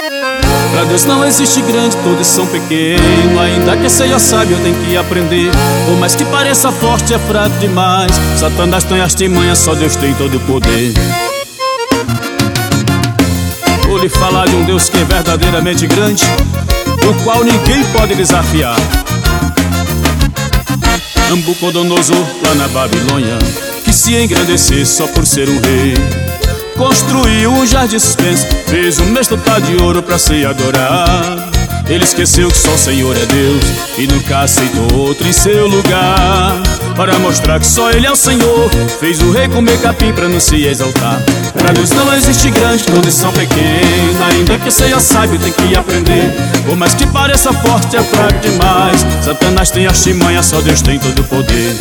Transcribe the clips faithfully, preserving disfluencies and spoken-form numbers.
Pra Deus não existe grande, todos são pequenos. Ainda que seja sábio, tem que aprender. Por mais que pareça forte, é fraco demais. Satanás tem artimanha, só Deus tem todo o poder. Vou lhe falar de um Deus que é verdadeiramente grande, o qual ninguém pode desafiar. Nabucodonosor, lá na Babilônia, que se engrandeceu só por ser um rei. Construiu um jardim suspenso, fez um mestre de ouro pra ser adorado. Ele esqueceu que só o Senhor é Deus e nunca aceitou outro em seu lugar. Para mostrar que só Ele é o Senhor, fez o rei comer capim pra não se exaltar. Pra Deus não existe grande, todos são pequenos. Ainda que seja sábio, tem que aprender. Por mais que pareça forte, é fraco demais. Satanás tem artimanha, só Deus tem todo o poder.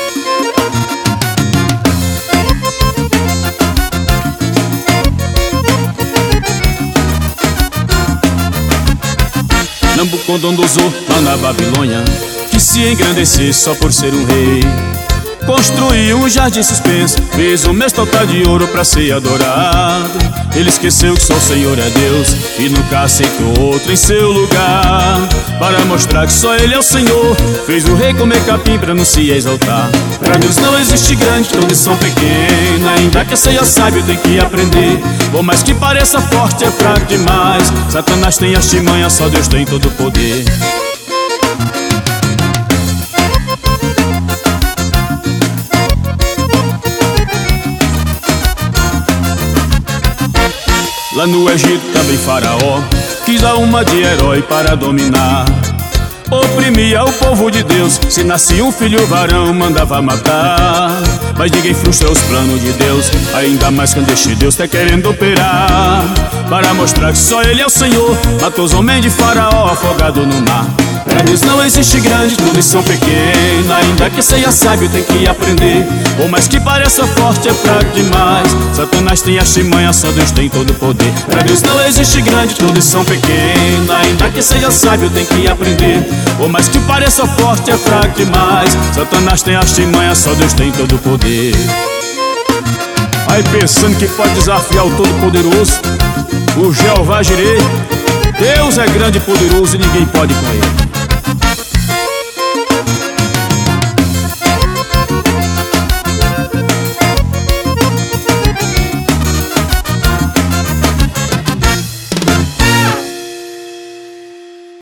Nabucodonosor, lá na Babilônia, que se engrandeceu só por ser um rei. Construiu um jardim suspenso, fez um mestre altar de ouro pra ser adorado. Ele esqueceu que só o Senhor é Deus e nunca aceitou outro em seu lugar. Para mostrar que só Ele é o Senhor, fez o rei comer capim pra não se exaltar. Pra Deus não existe grande, todos são pequenos. Ainda que seja sábio, tem que aprender. Por mais que pareça forte, é fraco demais. Satanás tem artimanha, só Deus tem todo o poder. Lá no Egito também Faraó quis dar uma de herói para dominar. Oprimia o povo de Deus, se nascia um filho varão mandava matar. Mas ninguém frustra os planos de Deus, ainda mais quando este Deus tá querendo operar. Para mostrar que só Ele é o Senhor, matou os homens de Faraó afogado no mar. Pra Deus não existe grande, todos são pequenos. Ainda que seja sábio, tem que aprender. Por mais que pareça forte, é fraco demais. Satanás tem artimanha, só Deus tem todo o poder. Pra Deus não existe grande, todos são pequenos. Ainda que seja sábio, tem que aprender. Por mais que pareça forte, é fraco demais. Satanás tem artimanha, só Deus tem todo o poder. Aí pensando que pode desafiar o Todo-Poderoso, o Jeová Jireh. Deus é grande e poderoso e ninguém pode com Ele.